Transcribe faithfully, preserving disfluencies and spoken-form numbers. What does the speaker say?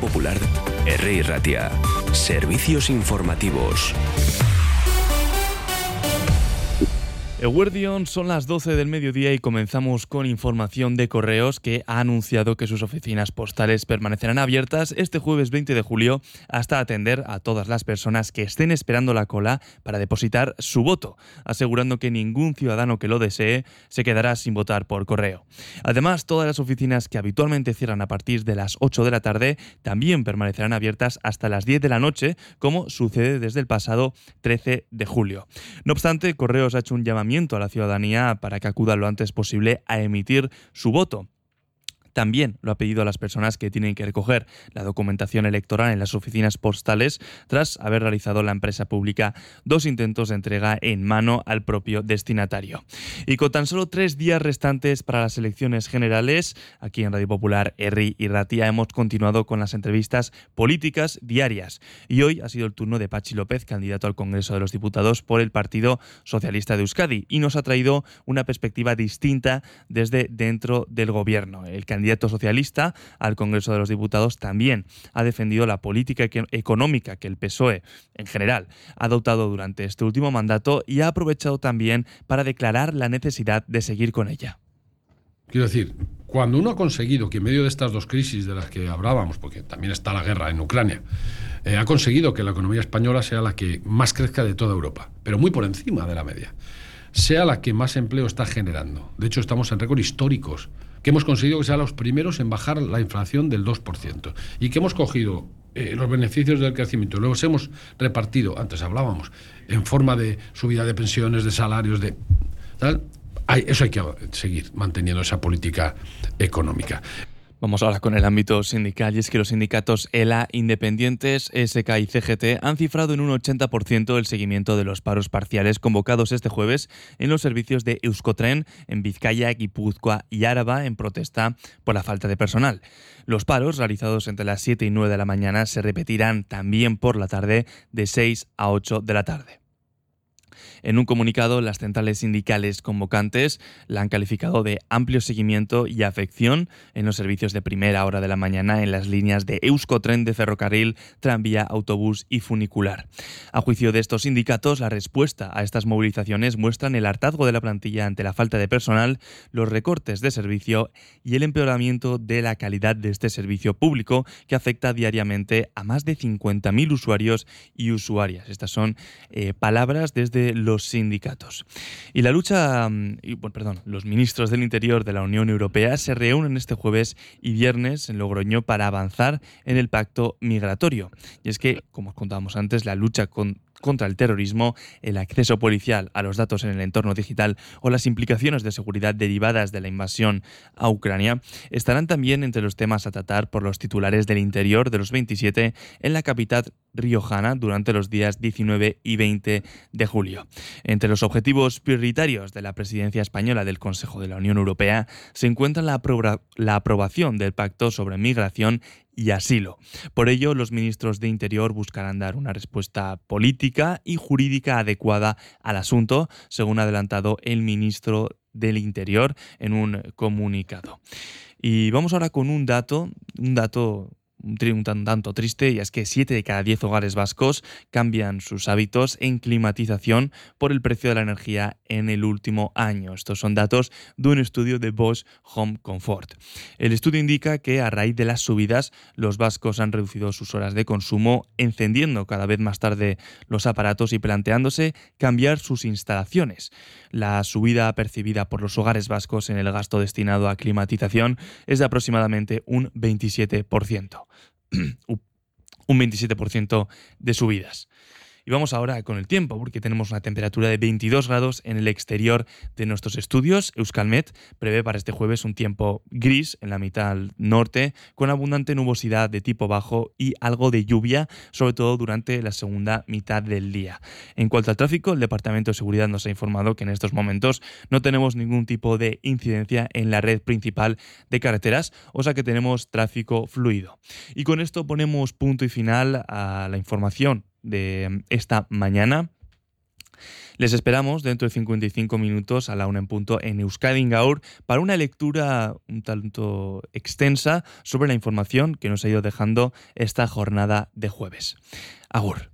Popular, R I Ratia. Servicios informativos. Eguerdion, son las doce del mediodía y comenzamos con información de Correos, que ha anunciado que sus oficinas postales permanecerán abiertas este jueves veinte de julio hasta atender a todas las personas que estén esperando la cola para depositar su voto, asegurando que ningún ciudadano que lo desee se quedará sin votar por correo. Además, todas las oficinas que habitualmente cierran a partir de las ocho de la tarde también permanecerán abiertas hasta las diez de la noche, como sucede desde el pasado trece de julio. No obstante, Correos ha hecho un llamamiento a la ciudadanía para que acuda lo antes posible a emitir su voto. También lo ha pedido a las personas que tienen que recoger la documentación electoral en las oficinas postales tras haber realizado la empresa pública dos intentos de entrega en mano al propio destinatario. Y con tan solo tres días restantes para las elecciones generales, aquí en Radio Popular, R I y Ratia hemos continuado con las entrevistas políticas diarias. Y hoy ha sido el turno de Patxi López, candidato al Congreso de los Diputados por el Partido Socialista de Euskadi, y nos ha traído una perspectiva distinta desde dentro del gobierno. El candidato socialista al Congreso de los Diputados también ha defendido la política económica que el P S O E en general ha adoptado durante este último mandato y ha aprovechado también para declarar la necesidad de seguir con ella. Quiero decir, cuando uno ha conseguido que en medio de estas dos crisis de las que hablábamos, porque también está la guerra en Ucrania, eh, ha conseguido que la economía española sea la que más crezca de toda Europa, pero muy por encima de la media, sea la que más empleo está generando. De hecho, estamos en récord históricos, que hemos conseguido que sean los primeros en bajar la inflación del dos por ciento y que hemos cogido eh, los beneficios del crecimiento y los hemos repartido, antes hablábamos, en forma de subida de pensiones, de salarios, de tal. Hay, eso hay que seguir manteniendo esa política económica. Vamos ahora con el ámbito sindical, y es que los sindicatos E L A, Independientes, E S K y C G T han cifrado en un ochenta por ciento el seguimiento de los paros parciales convocados este jueves en los servicios de Euskotren en Vizcaya, Guipúzcoa y Áraba en protesta por la falta de personal. Los paros, realizados entre las siete y nueve de la mañana, se repetirán también por la tarde de seis a ocho de la tarde. En un comunicado, las centrales sindicales convocantes la han calificado de amplio seguimiento y afección en los servicios de primera hora de la mañana en las líneas de Euskotren de ferrocarril, tranvía, autobús y funicular. A juicio de estos sindicatos, la respuesta a estas movilizaciones muestran el hartazgo de la plantilla ante la falta de personal, los recortes de servicio y el empeoramiento de la calidad de este servicio público que afecta diariamente a más de cincuenta mil usuarios y usuarias. Estas son eh, palabras desde los los sindicatos. Y la lucha, y, bueno, perdón, los ministros del Interior de la Unión Europea se reúnen este jueves y viernes en Logroño para avanzar en el pacto migratorio. Y es que, como os contábamos antes, la lucha con contra el terrorismo, el acceso policial a los datos en el entorno digital o las implicaciones de seguridad derivadas de la invasión a Ucrania estarán también entre los temas a tratar por los titulares del Interior de los veintisiete en la capital riojana durante los días diecinueve y veinte de julio. Entre los objetivos prioritarios de la presidencia española del Consejo de la Unión Europea se encuentra la, aproba- la aprobación del Pacto sobre Migración y Asilo. Por ello, los ministros de Interior buscarán dar una respuesta política y jurídica adecuada al asunto, según ha adelantado el ministro del Interior en un comunicado. Y vamos ahora con un dato, un dato un tanto triste, y es que siete de cada diez hogares vascos cambian sus hábitos en climatización por el precio de la energía en el último año. Estos son datos de un estudio de Bosch Home Comfort. El estudio indica que a raíz de las subidas, los vascos han reducido sus horas de consumo, encendiendo cada vez más tarde los aparatos y planteándose cambiar sus instalaciones. La subida percibida por los hogares vascos en el gasto destinado a climatización es de aproximadamente un veintisiete por ciento. Un veintisiete por ciento de subidas. Y vamos ahora con el tiempo, porque tenemos una temperatura de veintidós grados en el exterior de nuestros estudios. Euskalmet prevé para este jueves un tiempo gris en la mitad norte, con abundante nubosidad de tipo bajo y algo de lluvia, sobre todo durante la segunda mitad del día. En cuanto al tráfico, el Departamento de Seguridad nos ha informado que en estos momentos no tenemos ningún tipo de incidencia en la red principal de carreteras, o sea que tenemos tráfico fluido. Y con esto ponemos punto y final a la información de esta mañana. Les esperamos dentro de cincuenta y cinco minutos a la una en punto en Euskadi Gaur para una lectura un tanto extensa sobre la información que nos ha ido dejando esta jornada de jueves. Agur.